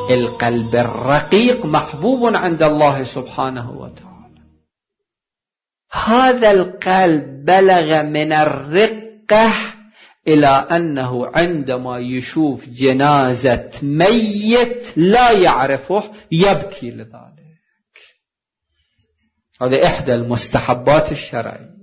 القلب الرقيق محبوب عند الله سبحانه وتعالى. هذا القلب بلغ من الرقة إلى أنه عندما يشوف جنازة ميت لا يعرفه يبكي لذلك. هذه إحدى المستحبات الشرعية.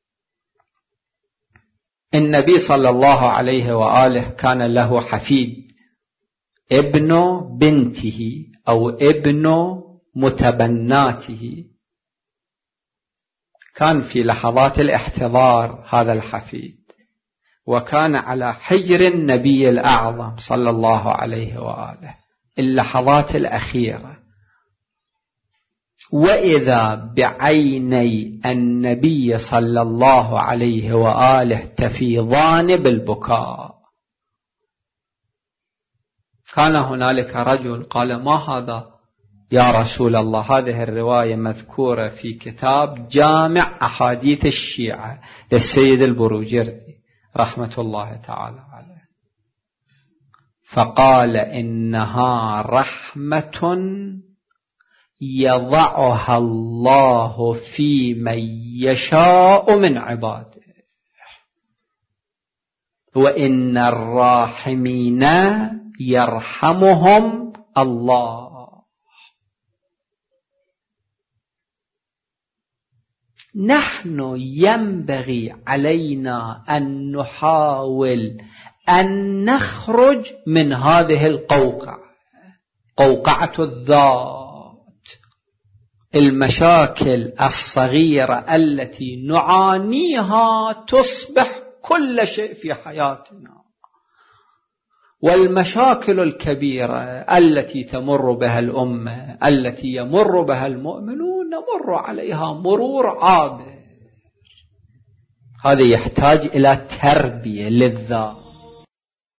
النبي صلى الله عليه وآله كان له حفيد، ابن بنته أو ابن متبناته، كان في لحظات الاحتضار هذا الحفيد، وكان على حجر النبي الأعظم صلى الله عليه وآله اللحظات الأخيرة، وإذا بعيني النبي صلى الله عليه وآله تفيضان بالبكاء. كان هنالك رجل قال: ما هذا يا رسول الله؟ هذه الرواية مذكورة في كتاب جامع أحاديث الشيعة للسيد البروجردي رحمة الله تعالى عليه. فقال: إنها رحمة يضعها الله في من يشاء من عباده، وإن الراحمين يرحمهم الله. نحن ينبغي علينا أن نحاول أن نخرج من هذه القوقعة، قوقعة الذات، المشاكل الصغيرة التي نعانيها تصبح كل شيء في حياتنا، والمشاكل الكبيرة التي تمر بها الأمة، التي يمر بها المؤمنون، نمر عليها مرور عابر. هذا يحتاج إلى تربية للذات.